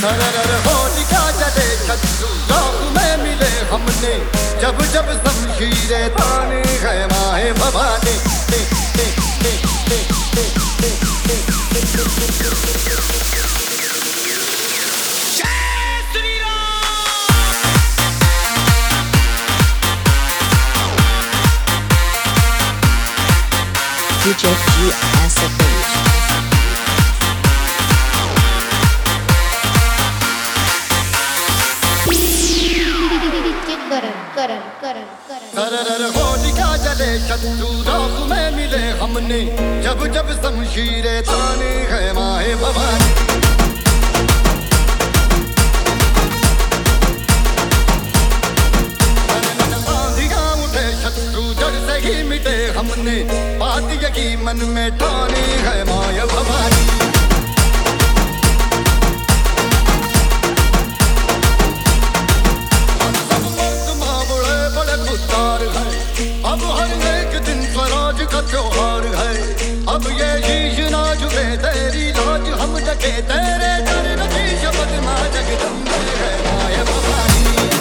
होलिका जले शत्रु राह में मिले हमने, जब जब शमशीरें ताने है माहे भवानी। DJ GSFH. होलिका जले शत्रु राह में मिले हमने, जब जब शमशीरें ताने है माहे भवानी। आंधियां उठे शत्रु जड़ से ही मिटे हमने, बात यही मन में ठानी है माया भवानी। अब हर एक दिन स्वराज का त्योहार है, अब ये शीश ना झुके तेरी लाज हम डके तेरे चरण की शपथ मां जगदम्बे है माया भवानी।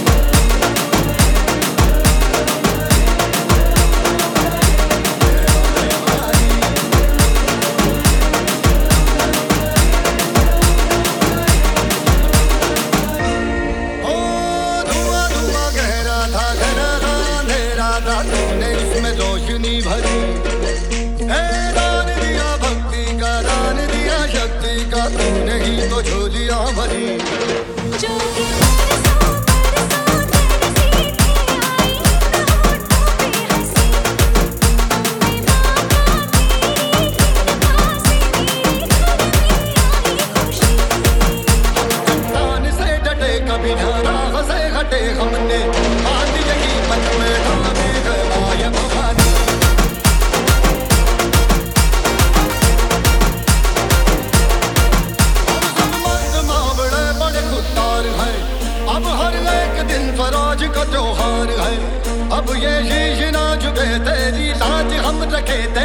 ओ धुआं धुआं गहरा था घना था अंधेरा था, तूने इसमें रोशनी भरी। दान दिया भक्ति का, दान दिया शक्ति का, तूने ही तो झोलियां भरी। तान से डटे कभी ना राह से हटे हमने, बात यही मन में ठानी है माया भवानी। अब हर एक दिन स्वराज का त्योहार है, अब ये शीश ना झुके तेरी लाज हम रखे।